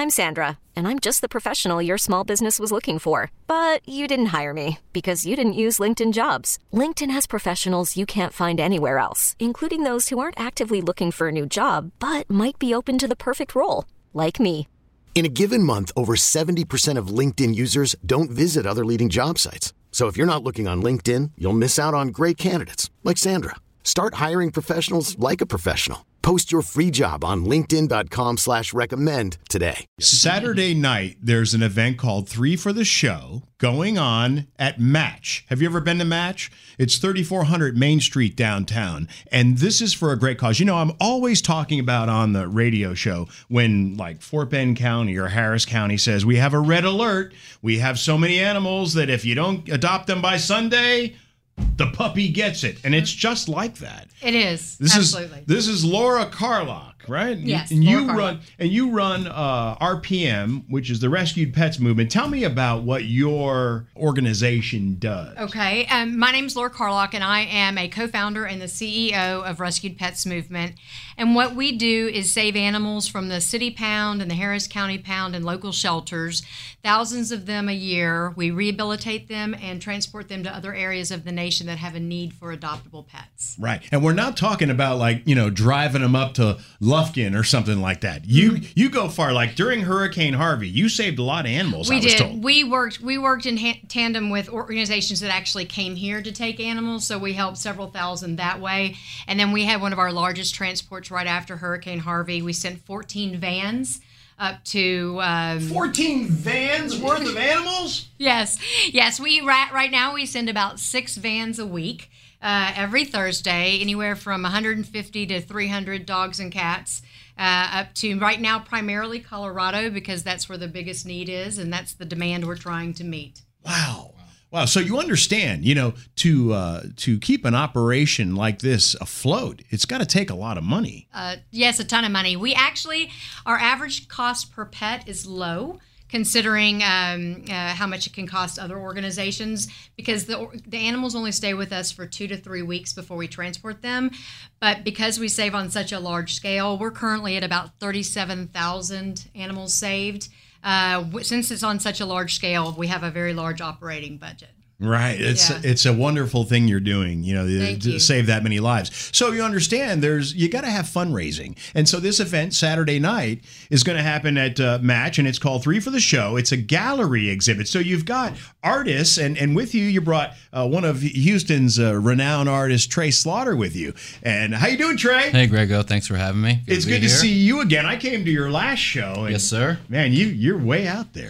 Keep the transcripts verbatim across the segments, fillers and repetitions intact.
I'm Sandra, and I'm just the professional your small business was looking for. But you didn't hire me because you didn't use LinkedIn Jobs. LinkedIn has professionals you can't find anywhere else, including those who aren't actively looking for a new job, but might be open to the perfect role, like me. In a given month, over seventy percent of LinkedIn users don't visit other leading job sites. So if you're not looking on LinkedIn, you'll miss out on great candidates like Sandra. Start hiring professionals like a professional. Post your free job on linkedin.com slash recommend today. Saturday night, there's an event called Three for the Show going on at Match. Have you ever been to Match? It's thirty-four hundred Main Street downtown. And this is for a great cause. You know, I'm always talking about on the radio show when like Fort Bend County or Harris County says, we have a red alert. We have so many animals that if you don't adopt them by Sunday, the puppy gets it. And it's just like that. It is. This Absolutely. is this is Laura Carlock, right? Yes. And Laura you Carlock. run and you run uh, R P M, which is the Rescued Pets Movement. Tell me about what your organization does. Okay. Um, my name is Laura Carlock, and I am a co-founder and the C E O of Rescued Pets Movement. And what we do is save animals from the City Pound and the Harris County Pound and local shelters, thousands of them a year. We rehabilitate them and transport them to other areas of the nation that have a need for adoptable pets. Right. And we're not talking about like, you know, driving them up to Lufkin or something like that. You mm-hmm. you go far. Like during Hurricane Harvey, you saved a lot of animals, we I was did. told. We worked we worked in ha- tandem with organizations that actually came here to take animals, so we helped several thousand that way. And then we had one of our largest transports right after Hurricane Harvey. We sent fourteen vans up to um, fourteen vans worth of animals? Yes, yes. We right, right now we send about six vans a week, uh, every Thursday, anywhere from one hundred fifty to three hundred dogs and cats, uh, up to right now primarily Colorado because that's where the biggest need is, and that's the demand we're trying to meet. Wow. Wow. So you understand, you know, to uh, to keep an operation like this afloat, it's got to take a lot of money. Uh, yes, a ton of money. We actually, our average cost per pet is low, considering um, uh, how much it can cost other organizations, because the the animals only stay with us for two to three weeks before we transport them. But because we save on such a large scale, we're currently at about thirty-seven thousand animals saved. Uh, since it's on such a large scale, we have a very large operating budget. Right. It's Yeah. it's a wonderful thing you're doing, you know, Thank to you. save that many lives. So you understand there's you got to have fundraising. And so this event Saturday night is going to happen at uh, Match, and it's called Three for the Show. It's a gallery exhibit. So you've got artists, and, and with you, you brought uh, one of Houston's uh, renowned artists, Trey Slaughter, with you. And how you doing, Trey? Hey, Grego. Thanks for having me. Good It's to be good to here. see you again. I came to your last show. And, Yes, sir. Man, you, you're way out there.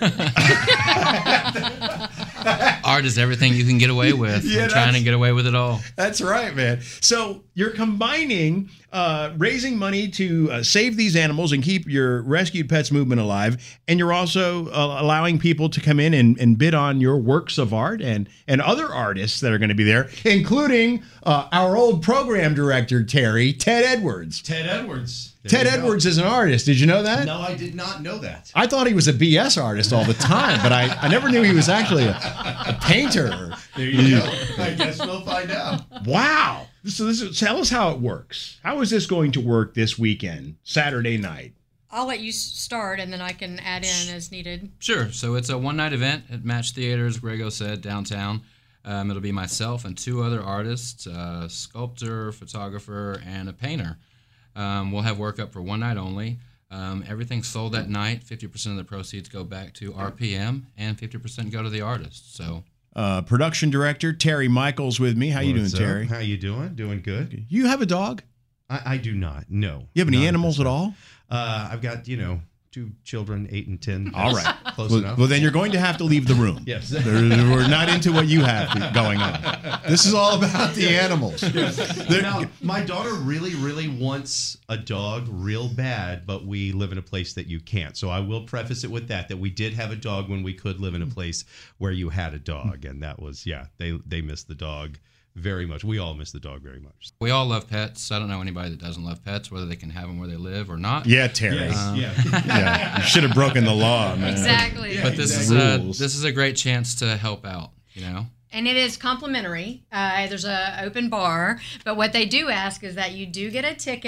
Art is everything you can get away with. Yeah, I'm trying that's- to get away with it all. That's right, man. So you're combining uh, raising money to uh, save these animals and keep your Rescued Pets movement alive, and you're also uh, allowing people to come in and, and bid on your works of art and, and other artists that are going to be there, including uh, our old program director, Terry, Ted Edwards. Ted Edwards. There Ted you go. Edwards is an artist. Did you know that? No, I did not know that. I thought he was a B S artist all the time, but I, I never knew he was actually a, a painter. There you go. I guess we'll find out. Wow. So this is, tell us how it works. How is this going to work this weekend, Saturday night? I'll let you s- start, and then I can add in as needed. Sure. So it's a one-night event at Match Theaters, Grego said, downtown. Um, it'll be myself and two other artists, a sculptor, photographer, and a painter. Um, we'll have work up for one night only. Um, everything's sold that night. fifty percent of the proceeds go back to R P M, and fifty percent go to the artists. So, Uh, production director Terry Michaels with me. How you doing, What's up? Terry? How you doing? Doing good. You have a dog? I, I do not. No. You have any Not animals this at time. all? Uh, I've got, you know, two children, eight and ten. All right. Close Well, enough. well, then you're going to have to leave the room. Yes. There- We're not into what you have going on. This is all about the animals. There- Now, my daughter really, really wants a dog real bad, but we live in a place that you can't. So I will preface it with that, that we did have a dog when we could live in a place where you had a dog. And that was, yeah, they, they miss the dog very much. We all miss the dog very much. we all love pets. I don't know anybody that doesn't love pets, whether they can have them where they live or not. yeah, Terry. Yes, yeah. Yeah. You should have broken the law, man. Exactly. But this exactly. is a, Rules. this is a great chance to help out, you know? And it is complimentary. Uh, there's a open bar, but what they do ask is that you do get a ticket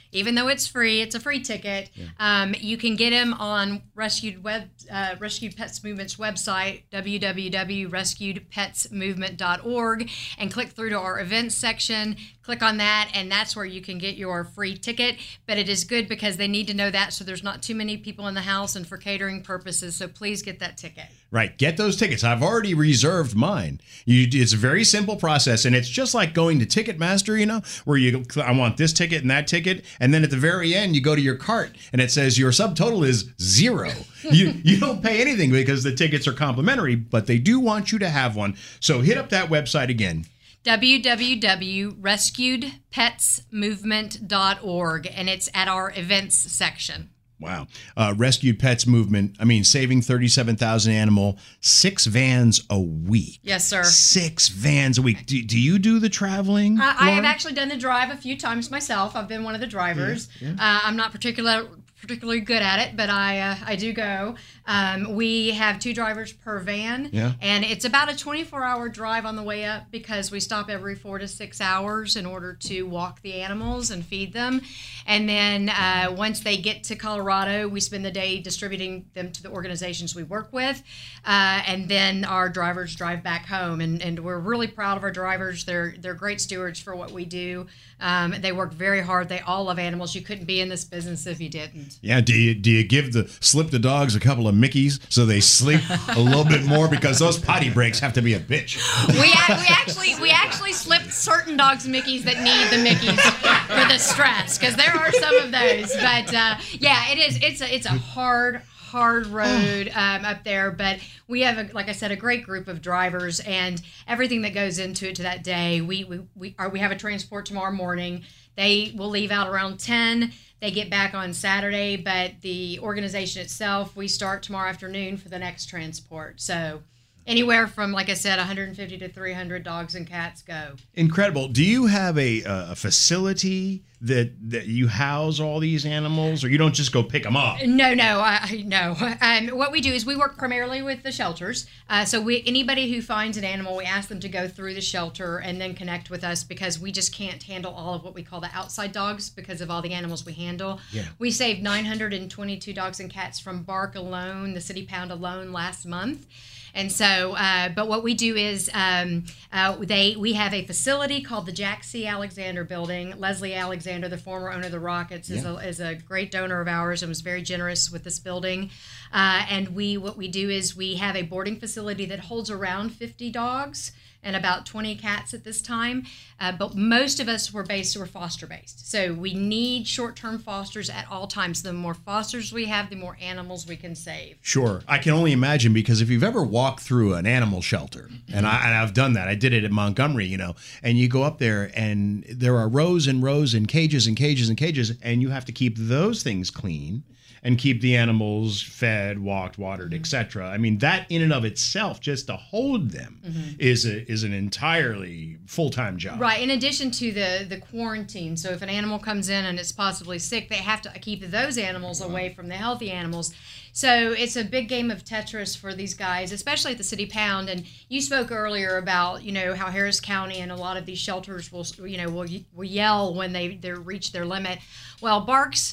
even though it's free, it's a free ticket. Yeah. Um, you can get them on Rescued Web, uh, Rescued Pets Movement's website, w w w dot rescued pets movement dot org, and click through to our events section. Click on that, and that's where you can get your free ticket. But it is good because they need to know that, so there's not too many people in the house and for catering purposes. So please get that ticket. Right. Get those tickets. I've already reserved mine. You, it's a very simple process, and it's just like going to Ticketmaster, you know, where you, I want this ticket and that ticket, and then at the very end, you go to your cart, and it says your subtotal is zero. you you don't pay anything because the tickets are complimentary, but they do want you to have one. So hit up that website again. w w w dot rescued pets movement dot org, and it's at our events section. Wow. Uh, Rescued Pets Movement, I mean, saving thirty-seven thousand animal, six vans a week. Yes, sir. Six vans a week. Do, do you do the traveling? Uh, I have actually done the drive a few times myself. I've been one of the drivers. Yeah, yeah. Uh, I'm not particular, particularly good at it, but I uh, I do go. Um, we have two drivers per van, yeah. and it's about a twenty-four hour drive on the way up because we stop every four to six hours in order to walk the animals and feed them. And then uh, once they get to Colorado, we spend the day distributing them to the organizations we work with, uh, and then our drivers drive back home. And, and we're really proud of our drivers. They're they're great stewards for what we do. Um, they work very hard. They all love animals. You couldn't be in this business if you didn't. Yeah. Do you do you give the slip the dogs a couple of Mickeys so they sleep a little bit more, because those potty breaks have to be a bitch? We we actually we actually slipped certain dogs Mickeys that need the Mickeys for the stress, because there are some of those. But uh, yeah, it is. It's a it's a hard. hard road um, up there, but we have, a, like I said, a great group of drivers, and everything that goes into it to that day. We we we, are, we have a transport tomorrow morning. They will leave out around ten. They get back on Saturday, but the organization itself, we start tomorrow afternoon for the next transport. So anywhere from, like I said, one hundred fifty to three hundred dogs and cats go. Incredible. Do you have a, a facility that that you house all these animals, or you don't just go pick them up? No, no, I, no. Um, what we do is we work primarily with the shelters. Uh, so we, anybody who finds an animal, we ask them to go through the shelter and then connect with us, because we just can't handle all of what we call the outside dogs because of all the animals we handle. Yeah. We saved nine hundred twenty-two dogs and cats from bark alone, the City Pound alone, last month. And so, uh, but what we do is um, uh, they we have a facility called the Jack C. Alexander Building. Leslie Alexander, the former owner of the Rockets, is, yeah. a, is a great donor of ours and was very generous with this building. Uh, and we what we do is we have a boarding facility that holds around fifty dogs and about twenty cats at this time. Uh, but most of us were based, were foster based. So we need short-term fosters at all times. The more fosters we have, the more animals we can save. Sure. I can only imagine, because if you've ever walked through an animal shelter, and, I, and I've done that, I did it at Montgomery, you know, and you go up there and there are rows and rows and cages and cages and cages, and you have to keep those things clean and keep the animals fed, walked, watered, mm-hmm. et cetera. I mean, that in and of itself, just to hold them, mm-hmm. is a, is an entirely full-time job. Right. In addition to the, the quarantine. So if an animal comes in and it's possibly sick, they have to keep those animals away from the healthy animals. So it's a big game of Tetris for these guys, especially at the City Pound. And you spoke earlier about, you know, how Harris County and a lot of these shelters will, you know, will, will yell when they, they reach their limit. Well, Barks,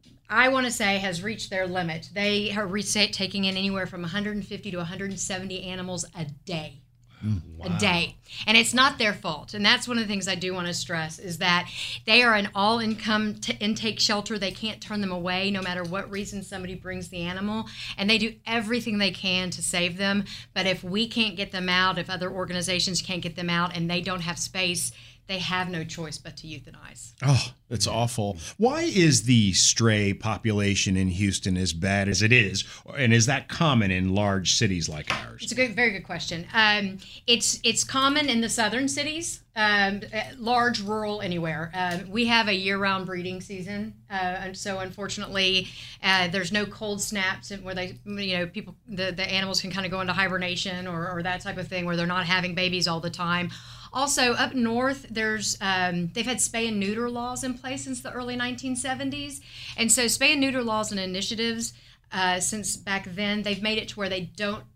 I want to say, has reached their limit. They are re- taking in anywhere from one hundred fifty to one hundred seventy animals a day. Mm, wow. A day. And it's not their fault. And that's one of the things I do want to stress, is that they are an all-income t- intake shelter. They can't turn them away no matter what reason somebody brings the animal. And they do everything they can to save them. But if we can't get them out, if other organizations can't get them out and they don't have space, they have no choice but to euthanize. Oh, that's awful. Why is the stray population in Houston as bad as it is? And is that common in large cities like ours? It's a good, very good question. Um, it's it's common in the southern cities, um, large, rural, anywhere. Uh, we have a year-round breeding season, uh, and so unfortunately, uh, there's no cold snaps where they, you know, people, the, the animals can kind of go into hibernation or, or that type of thing, where they're not having babies all the time. Also, up north, there's um, they've had spay and neuter laws in place since the early nineteen seventies. And so spay and neuter laws and initiatives, uh, since back then, they've made it to where they don't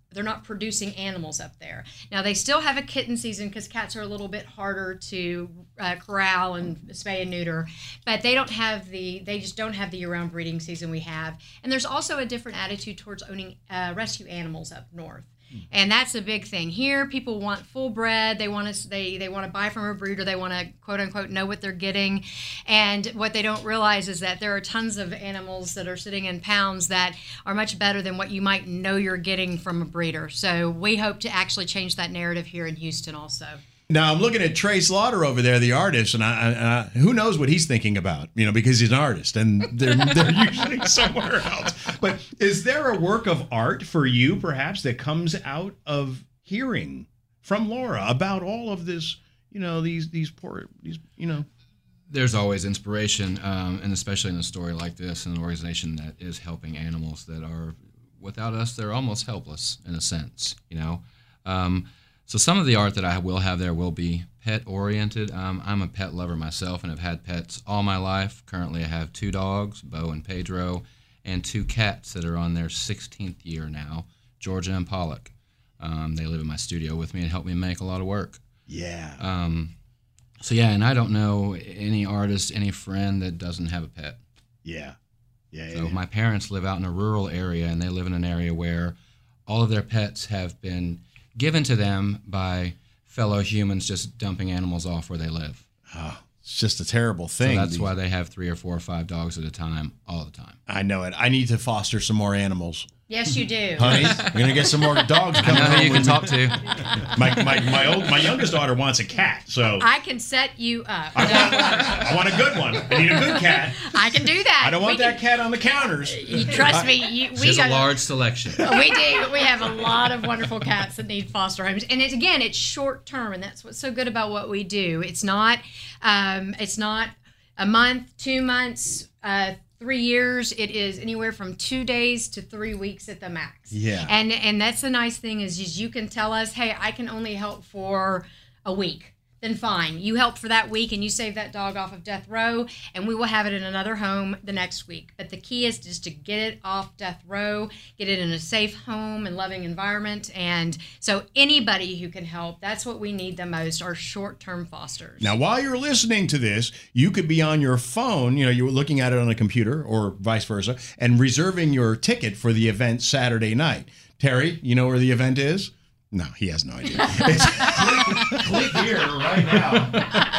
they're not producing animals up there. Now they still have a kitten season because cats are a little bit harder to uh, corral and spay and neuter, but they don't have the they just don't have the year-round breeding season we have. And there's also a different attitude towards owning uh, rescue animals up north. And that's a big thing. Here, people want full bred. They want to they they want to buy from a breeder. They want to quote unquote know what they're getting. And what they don't realize is that there are tons of animals that are sitting in pounds that are much better than what you might know you're getting from a breeder. So we hope to actually change that narrative here in Houston also. Now, I'm looking at Trey Slaughter over there, the artist, and I, I, I, who knows what he's thinking about, you know, because he's an artist, and they're, they're usually somewhere else. But is there a work of art for you, perhaps, that comes out of hearing from Laura about all of this, you know, these, these poor, these, you know? There's always inspiration, um, and especially in a story like this, an organization that is helping animals that are, without us, they're almost helpless, in a sense, you know? Um, So some of the art that I will have there will be pet-oriented. Um, I'm a pet lover myself and have had pets all my life. Currently I have two dogs, Bo and Pedro, and two cats that are on their sixteenth year now, Georgia and Pollock. Um, they live in my studio with me and help me make a lot of work. Yeah. Um, so yeah, and I don't know any artist, any friend that doesn't have a pet. Yeah. Yeah. So yeah. my parents live out in a rural area, and they live in an area where all of their pets have been given to them by fellow humans just dumping animals off where they live. Oh, it's just a terrible thing. So that's These- why they have three or four or five dogs at a time, all the time. I know it. I need to foster some more animals. Yes, you do. Honey, you're going to get some more dogs I coming know who home you can with talk me. to. My, my, my, old, my youngest daughter wants a cat, so I can set you up. I want, I want a good one. I need a good cat. I can do that. I don't want We that can- cat on the counters. You trust me. You, She we has a got large selection. We do. We have a lot of wonderful cats that need foster homes, and it's again, it's short term, and that's what's so good about what we do. It's not, um, it's not a month, two months, uh, three years. It is anywhere from two days to three weeks at the max. Yeah. And and that's the nice thing is, is you can tell us, hey, I can only help for a week. Then fine. You help for that week and you save that dog off of death row, and we will have it in another home the next week. But the key is just to get it off death row, get it in a safe home and loving environment. And so anybody who can help, that's what we need the most, are short-term fosters. Now, while you're listening to this, you could be on your phone, you know, you're looking at it on a computer or vice versa, and reserving your ticket for the event Saturday night. Terry, you know where the event is? No, he has no idea. It's, Click here right now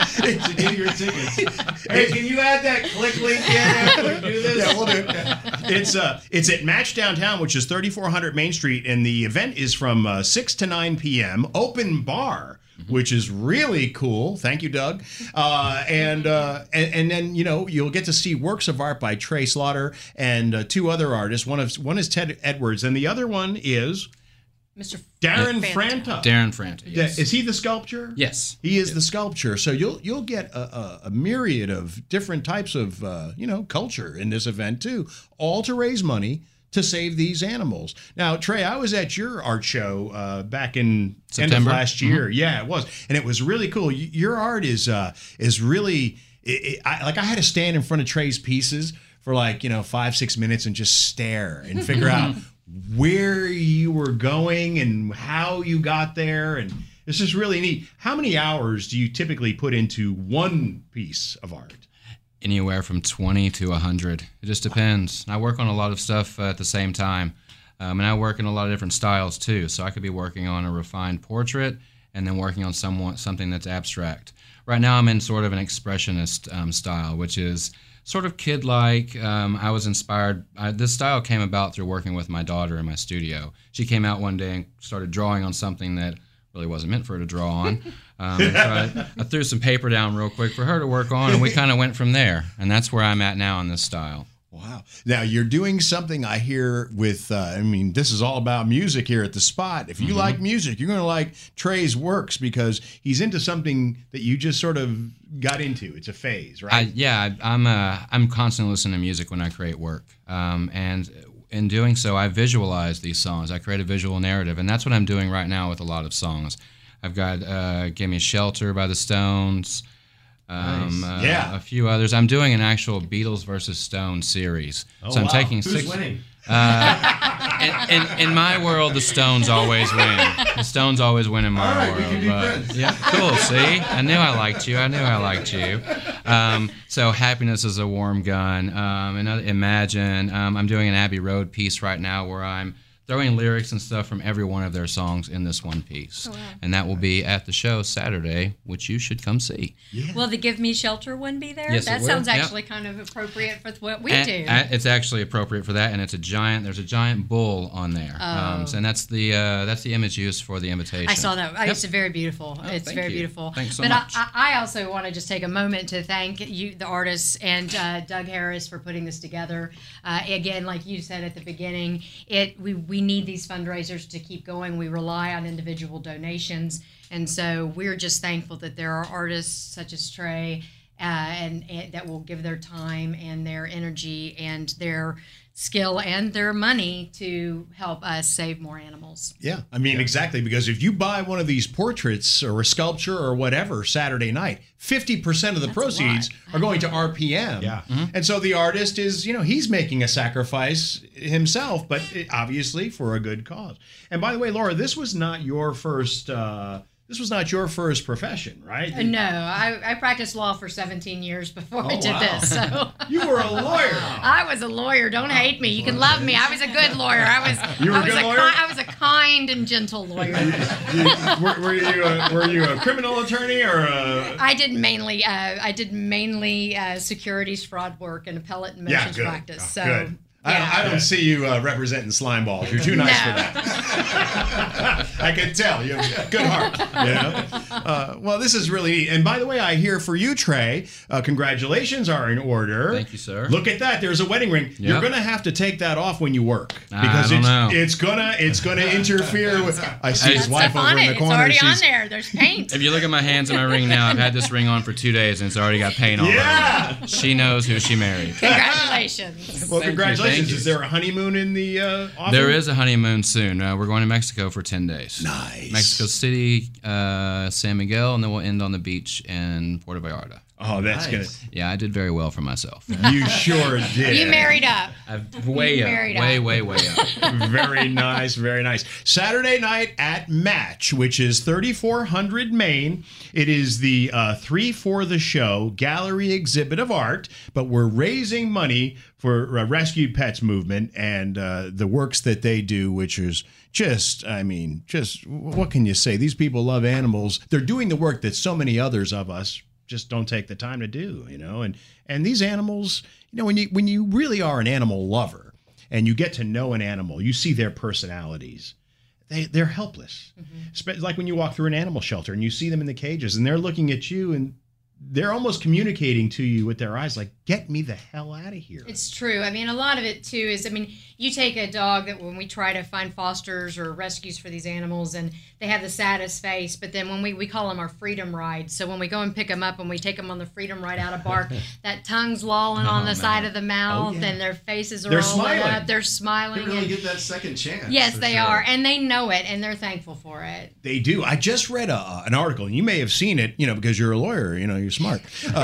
to get your tickets. Hey, can you add that click link in after we do this? yeah, we'll do it. It's uh, it's at Match Downtown, which is thirty-four hundred Main Street, and the event is from uh, six to nine p.m. Open bar, which is really cool. Thank you, Doug. Uh, and, uh, and and then you know you'll get to see works of art by Trey Slaughter and uh, two other artists. One of one is Ted Edwards, and the other one is Mister Darren Franta. Franta. Darren Franta, yes. Is he the sculptor? Yes. He is the sculpture. So you'll you'll get a, a, a myriad of different types of uh, you know culture in this event too, all to raise money to save these animals. Now, Trey, I was at your art show uh, back in September. end of last year. Mm-hmm. Yeah, it was, and it was really cool. Y- Your art is uh, is really it, it, I, like I had to stand in front of Trey's pieces for like you know five six minutes and just stare and figure out where you were going and how you got there, and it's just really neat. How many hours do you typically put into one piece of art? Anywhere from twenty to one hundred. It just depends. I work on a lot of stuff uh, at the same time. Um, and I work in a lot of different styles too. So I could be working on a refined portrait and then working on somewhat, something that's abstract. Right now I'm in sort of an expressionist um, style, which is sort of kid-like. Um, I was inspired. I, this style came about through working with my daughter in my studio. She came out one day and started drawing on something that really wasn't meant for her to draw on. Um, and so I, I threw some paper down real quick for her to work on, and we kind of went from there. And that's where I'm at now in this style. Wow. Now, you're doing something I hear with, uh, I mean, this is all about music here at the Spot. If you mm-hmm. like music, you're going to like Trey's works because he's into something that you just sort of got into. It's a phase, right? I, yeah, I, I'm uh, I'm constantly listening to music when I create work. Um, and in doing so, I visualize these songs. I create a visual narrative, and that's what I'm doing right now with a lot of songs. I've got uh, Gimme Shelter by the Stones, um, nice. uh, yeah. a few others. I'm doing an actual Beatles versus Stones series. Oh, so I'm wow. taking Who's six. winning? Uh, in, in my world, the Stones always win. The Stones always win in my All right, we world. can be but- friends. Yeah, cool. See, I knew I liked you. I knew I liked you. Um, so happiness is a warm gun. Um, and uh, imagine um, I'm doing an Abbey Road piece right now where I'm throwing lyrics and stuff from every one of their songs in this one piece. Oh, wow. And that will be at the show Saturday, which you should come see. Will the Give Me Shelter one be there? Yes, it that will. sounds Yep. actually kind of appropriate for what we And- do. and it's actually appropriate for that, and it's a giant. There's a giant bull on there, um, so- and that's the uh, that's the image used for the invitation. I saw that. Yep. It's very beautiful. Oh, it's thank very you. beautiful. Thanks so but much. I, I I also want to just take a moment to thank you, the artists, and uh, Doug Harris for putting this together. Uh, again, like you said at the beginning, it we, we need these fundraisers to keep going. We rely on individual donations, and so we're just thankful that there are artists such as Trey uh, and, and that will give their time and their energy and their skill and their money to help us save more animals. Yeah, I mean, exactly, because if you buy one of these portraits or a sculpture or whatever Saturday night, fifty percent of the That's a proceeds lot. are going to R P M. Yeah. And so the artist is, you know, he's making a sacrifice himself, but it, obviously for a good cause. And by the way, Laura, this was not your first uh, this was not your first profession, right? Uh, No, I, I practiced law for seventeen years before I Oh, did wow. this. So You were a lawyer. I was a lawyer. Don't hate me. You can love me. I was a good lawyer. I was. You were I a was good a lawyer? ki- I was a kind and gentle lawyer. You- were, were you a, were you a criminal attorney or a I did mainly. Uh, I did mainly uh, securities fraud work and appellate and Yeah, motions good. practice. So Good. I, don't, yeah. I don't see you uh, representing slime balls. You're too nice No. for that. I can tell. You have a good heart. You know? Uh, well, this is really neat. And by the way, I hear for you, Trey, uh, congratulations are in order. Thank you, sir. Look at that. There's a wedding ring. You're Yep. going to have to take that off when you work I because don't it's know. it's gonna it's gonna interfere with. I see Got his wife Stuff over on in it. the It's corner. already on She's- there. There's paint. If you look at my hands and my ring now, I've had this ring on for two days and it's already got paint on it. Yeah. She knows who she married. Congratulations. Well, Thank you, congratulations. thank you. Is there a honeymoon in the uh, offing? There is a honeymoon soon. Uh, we're going to Mexico for ten days. Nice. Mexico City, uh, San Miguel, and then we'll end on the beach in Puerto Vallarta. Oh, that's Nice. Yeah, I did very well for myself. gonna. You sure did. You married up. I've way You up, married way, up. way, way up. Very nice, very nice. Saturday night at Match, which is thirty-four hundred Main. It is the uh, Three for the Show gallery exhibit of art, but we're raising money for uh, Rescued Pets movement and uh, the works that they do, which is just, I mean, just what can you say? These people love animals. They're doing the work that so many others of us just don't take the time to do, you know. And and these animals, you know, when you when you really are an animal lover and you get to know an animal, you see their personalities. They they're helpless. Mm-hmm. Like when you walk through an animal shelter and you see them in the cages and they're looking at you and they're almost communicating to you with their eyes, like, get me the hell out of here. It's true. I mean, a lot of it too is, I mean, you take a dog that when we try to find fosters or rescues for these animals and they have the saddest face, but then when we, we call them our freedom ride. So when we go and pick them up and we take them on the freedom ride out of bark, that tongue's lolling on the man. side of the mouth yeah. and their faces are They're all lit smiling. up. They're They smiling. really and, get that second chance. yes, for they sure. are. And they know it and they're thankful for it. They do. I just read a, an article, and you may have seen it, you know, because you're a lawyer, you know, you're smart. Uh,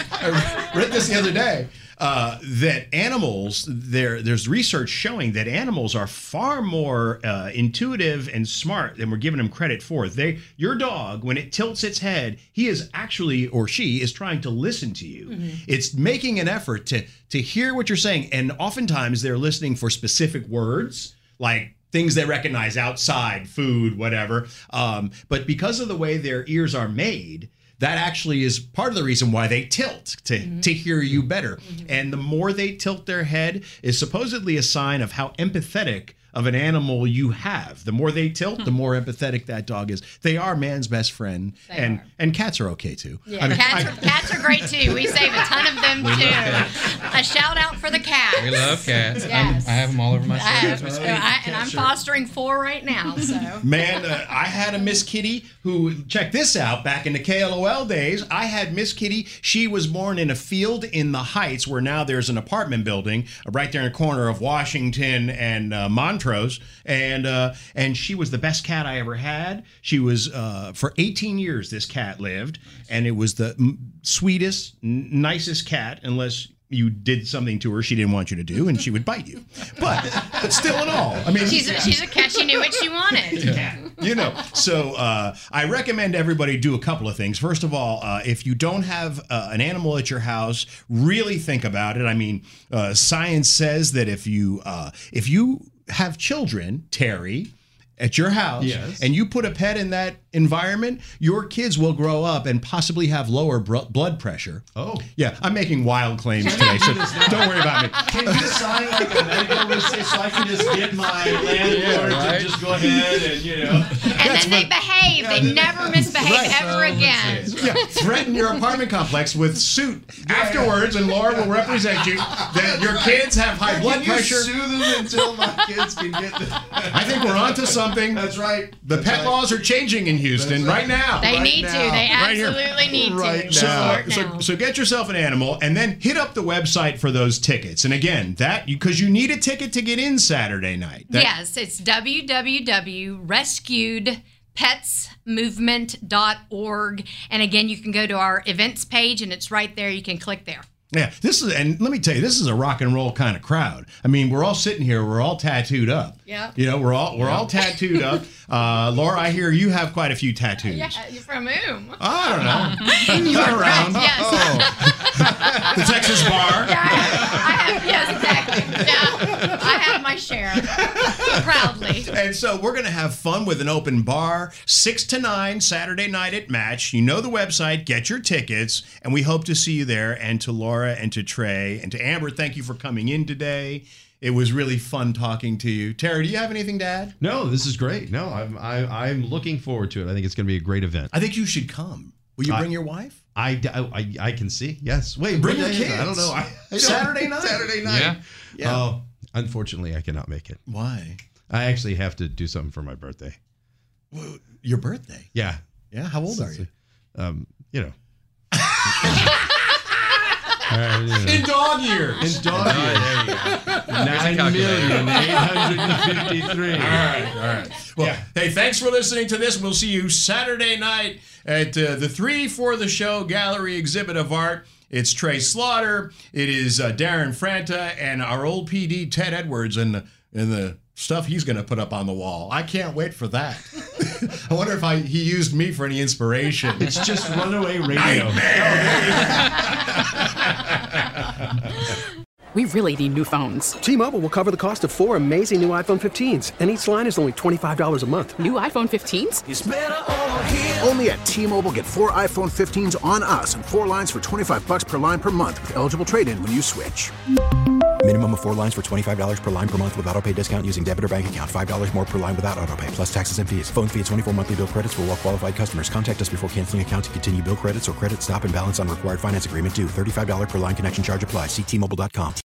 I read this the other day. Uh, that animals, there, there's research showing that animals are far more uh, intuitive and smart than we're giving them credit for. They, your dog, when it tilts its head, he is actually, or she is trying to listen to you. Mm-hmm. It's making an effort to to hear what you're saying, and oftentimes they're listening for specific words, like things they recognize outside, food, whatever. Um, but because of the way their ears are made, that actually is part of the reason why they tilt to, mm-hmm. to hear you better. Mm-hmm. And the more they tilt their head is supposedly a sign of how empathetic of an animal you have. The more they tilt, the more empathetic that dog is. They are man's best friend. They and are. and cats are okay too. Yeah, I mean, cats, I- are, cats are great too. We save a ton of them We love too. cats. A shout out for the cats. We love cats. I'm- Yes. I have them all over my I shirt. have- I- and I'm fostering four right now. So Man, uh, I had a Miss Kitty who, check this out, back in the K L O L days, I had Miss Kitty. She was born in a field in the Heights where now there's an apartment building uh, right there in the corner of Washington and uh, Montrose. And uh, and she was the best cat I ever had. She was, uh, for eighteen years, this cat lived. And it was the m- sweetest, n- nicest cat, unless you did something to her she didn't want you to do, and she would bite you. But, but still in all, I mean, she's a, she's a cat. She knew what she wanted. Yeah. You know, so uh, I recommend everybody do a couple of things. First of all, uh, if you don't have uh, an animal at your house, really think about it. I mean, uh, science says that if you uh, if you have children, Terry, at your house, yes. and you put a pet in that environment, your kids will grow up and possibly have lower br- blood pressure. Oh. Yeah, I'm making wild claims today, so don't worry about me. Can you sign like a medical receipt so I can just get my landlord Yeah, right? to just go ahead and, you know. And then they behave. They never misbehave Right. ever again. Yeah, threaten your apartment complex with suit afterwards, and Laura will represent you that your kids have high Can blood you pressure. sue them until my kids can get the... I think we're onto something. That's right. The That's pet right. laws are changing in Houston That's right now. They Right need now. to. They Right here. absolutely need Right to. now. Start So, now. so get yourself an animal and then hit up the website for those tickets. And again, that because you need a ticket to get in Saturday night. That- Yes, it's w w w dot rescued pets movement dot org. And again, you can go to our events page and it's right there. You can click there. Yeah, this is, and let me tell you, this is a rock and roll kind of crowd. I mean, we're all sitting here, we're all tattooed up. Yeah. You know, we're all we're all tattooed up. Uh, Laura, I hear you have quite a few tattoos. Yeah, from whom? I don't know. You're around. Yes. The Texas bar. Yeah, I have, I have, yes, exactly. Yeah, I have my share. Proudly. And so we're going to have fun with an open bar, six to nine Saturday night at Match. You know the website, get your tickets, and we hope to see you there. And to Laura and to Trey and to Amber, thank you for coming in today. It was really fun talking to you. Terry, do you have anything to add? No, this is great. No, I'm I, I'm looking forward to it. I think it's going to be a great event. I think you should come. Will you I- bring your wife? I, I, I can see. Yes. Wait, Bring what your day is it? I don't kids. know. I, I don't- Saturday night. Saturday night. Yeah. Yeah. Oh, unfortunately, I cannot make it. Why? I actually have to do something for my birthday. Well, your birthday. Yeah. Yeah. How old are you? Um, you know. Uh, you know. In dog years. In dog years. Nine million eight hundred and fifty-three. All right, all right. Well, hey, thanks for listening to this. We'll see you Saturday night at uh, the Three for the Show Gallery Exhibit of Art. It's Trey Slaughter. It is uh, Darren Franta and our old P D Ted Edwards and the, and the stuff he's going to put up on the wall. I can't wait for that. I wonder if I, he used me for any inspiration. It's just runaway radio. We really need new phones. T-Mobile will cover the cost of four amazing new iPhone fifteens, and each line is only twenty-five dollars a month. New iPhone fifteens? Only at T-Mobile, get four iPhone fifteens on us and four lines for twenty-five bucks per line per month with eligible trade-in when you switch. Minimum of four lines for twenty-five dollars per line per month with autopay discount using debit or bank account. five dollars more per line without autopay, plus taxes and fees. Phone fee at twenty-four monthly bill credits for well-qualified customers. Contact us before canceling account to continue bill credits or credit stop and balance on required finance agreement due. thirty-five dollars per line connection charge applies. See T Mobile dot com.